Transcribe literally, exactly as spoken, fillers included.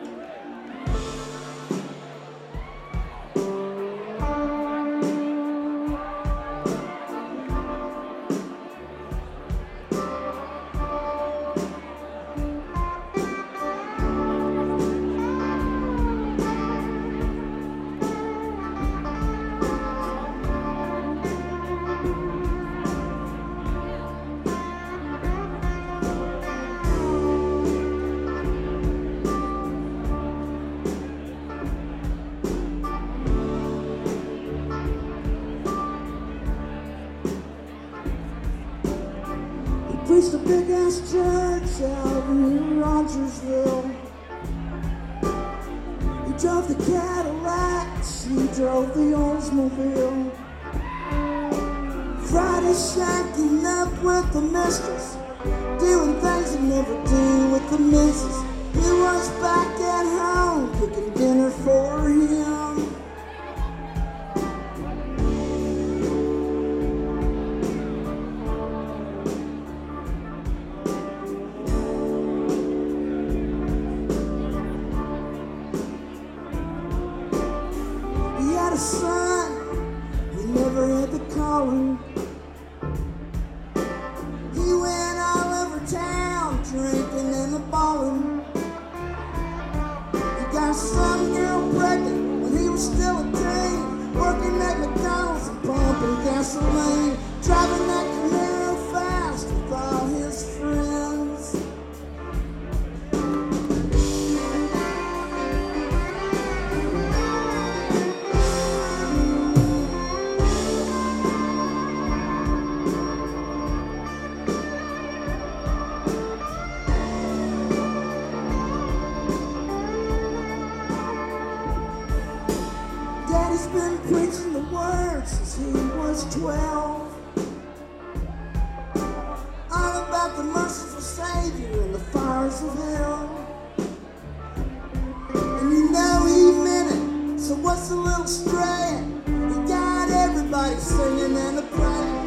Preached a big ass church out in Rogersville. He drove the Cadillac, she drove the Oldsmobile. Friday shacking up with the mistress, doing things you never do with the missus. He was back at home cooking dinner for him. He had a son, he never had to call him. He went all over town, drinking and a ballin'. He got some girl pregnant when he was still a teen, working at McDonald's and pumping gasoline, driving that Camaro fast with all his friends. Daddy's been preaching the word since he was twelve, all about the merciful Savior and the fires of hell. And you know he meant it, so what's a little straying? He got everybody singing and a praying.